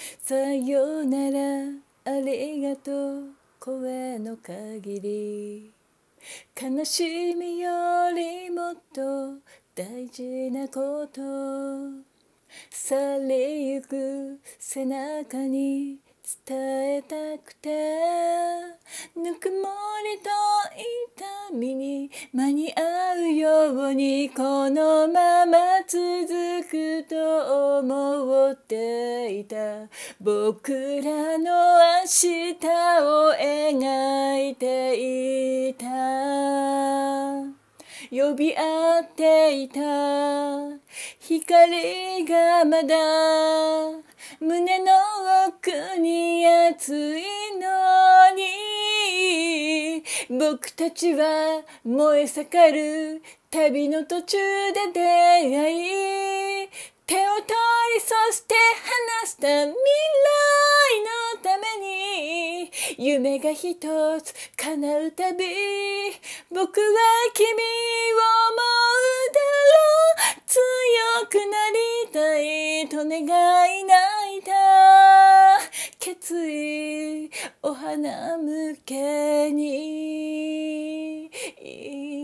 さよならありがとう声の限り、悲しみよりもっと大事なこと、去りゆく背中に伝えたくて、ぬくもりと痛みに間に合うようにこのまま続くと思っていた。僕らの明日を描いていた、呼び合っていた光がまだ胸の奥に熱いのに、僕たちは燃え盛る旅の途中で出会い、手を取りそして離した未来のために、夢が一つ叶うたび僕は君を思うだろう、強くなりたいと願い泣いた決意お花向けに